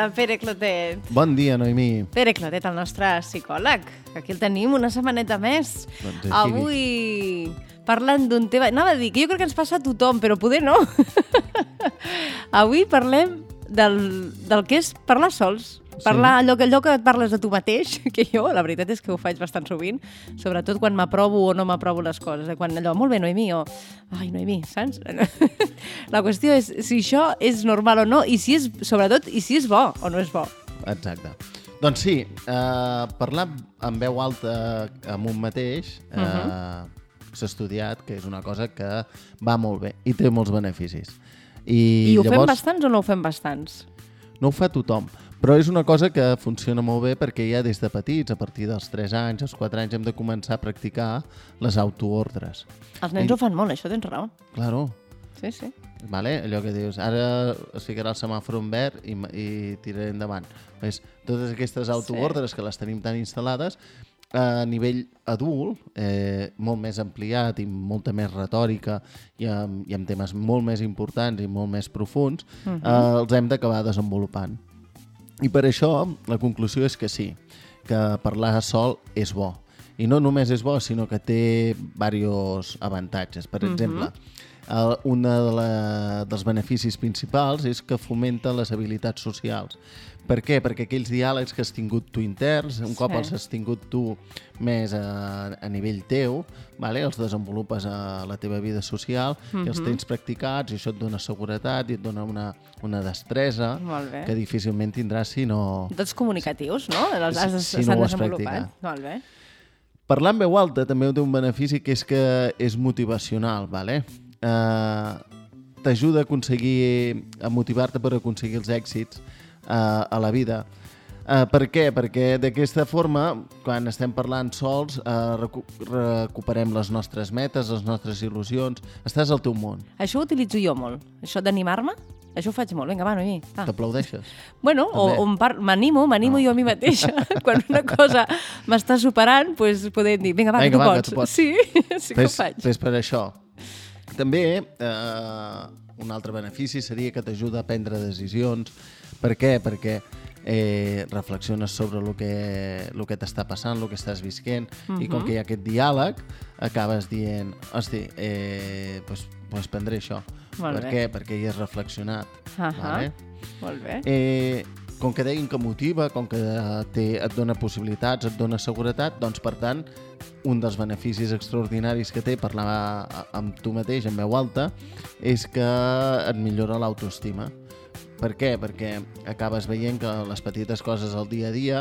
Pere Clotet. Bon dia, Noemí. Pere Clotet, el nostre psicòleg. Aquí el tenim una setmaneta més. Doncs Avui parlant d'un tema... Anava a dir que jo crec que ens passa a tothom, però poder no. Avui parlem del que és parlar sols. Parlar allò que et parles de tu mateix, que jo, la veritat és que ho faig bastant sovint, sobretot quan m'aprovo o no m'aprovo les coses. Quan allò, molt bé, Noemí, o... Ai, Noemí, saps? La qüestió és si això és normal o no, i si és, sobretot, i si és bo o no és bo. Exacte. Doncs sí, parlar amb veu alta amb un mateix s'ha estudiat que és una cosa que va molt bé i té molts beneficis. I ho fem bastants o no ho fem bastants? No ho fa tothom, però és una cosa que funciona molt bé perquè ja des de petits, a partir dels 3 anys, als 4 anys, hem de començar a practicar les autoordres. Els nens ho fan molt, això tens raó. Claro. Sí, sí. Vale? Allò que dius, ara es ficarà el semàfor en verd i tiraré endavant. Totes aquestes autoordres que les tenim tan instal·lades, a nivell adult, molt més ampliat i molta més retòrica i amb temes molt més importants i molt més profuns, els hem d'acabar desenvolupant. I per això la conclusió és que sí, que parlar sol és bo. I no només és bo, sinó que té diversos avantatges. Per exemple, un dels beneficis principals és que fomenta les habilitats socials. Per què? Perquè aquells diàlegs que has tingut tu interns, un cop els has tingut tu més a nivell teu, els desenvolupes a la teva vida social i els tens practicats i això et dona seguretat i et dona una destresa que difícilment tindràs si no... Tots comunicatius, no? Si no ho has practicat. Molt bé. Parlar en veu alta també té un benefici que és motivacional, t'ajuda a motivar-te per aconseguir els èxits a la vida. Per què? Perquè d'aquesta forma, quan estem parlant sols, recuperem les nostres metes, les nostres il·lusions. Estàs al teu món. Això ho utilitzo jo molt. Això d'animar-me, això ho faig molt. Vinga, va, Noemí. T'aplaudeixes? Bueno, m'animo jo a mi mateixa. Quan una cosa m'està superant, doncs podem dir, vinga, va, que tu pots. Sí que ho faig. Fes per això. També, un altre benefici seria que t'ajuda a prendre decisions. Per què? Perquè reflexiones sobre el que t'està passant, el que estàs visquent, i com que hi ha aquest diàleg, acabes dient, hosti, doncs prendré això. Per què? Perquè hi has reflexionat. Molt bé. Com que deien que motiva, com que et dona possibilitats, et dona seguretat, doncs, per tant, un dels beneficis extraordinaris que té parlar amb tu mateix en veu alta és que et millora l'autoestima. Per què? Perquè acabes veient que les petites coses al dia a dia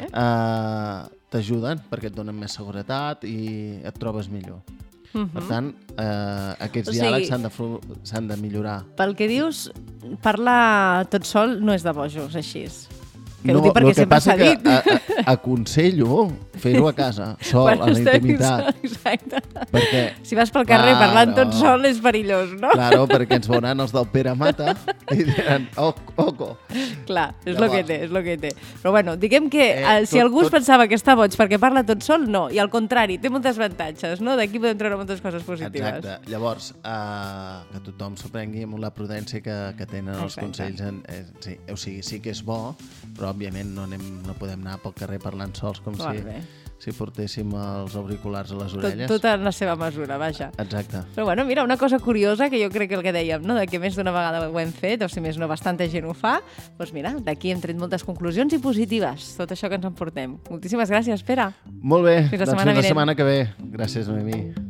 t'ajuden, perquè et donen més seguretat i et trobes millor. Per tant, aquests diàlegs s'han de millorar. Pel que dius, parlar tot sol no és de bojos, així. No, el que passa que aconsello fer-ho a casa, sol, a la intimitat. Exacte. Perquè, si vas pel carrer parlant tot sol és perillós, no? Claro, perquè ens veuran els del Pere Mata i diran, oco. Clar, és el que té. Però bueno, diguem que si algú es pensava que està boig perquè parla tot sol, no. I al contrari, té moltes avantatges, no? D'aquí podem treure moltes coses positives. Exacte. Llavors, que tothom s'ho prengui amb la prudència que tenen els consells. O sigui, sí que és bo, però òbviament no podem anar pel carrer parlant sols com si portéssim els auriculars a les orelles. Tot en la seva mesura, vaja. Exacte. Però bueno, mira, una cosa curiosa que jo crec que el que dèiem, no? De que més d'una vegada ho hem fet, o si més no, bastanta gent ho fa, doncs mira, d'aquí hem tret moltes conclusions i positives, tot això que ens emportem. Moltíssimes gràcies, Pere. Molt bé, fins la setmana que ve. Gràcies, Noemí.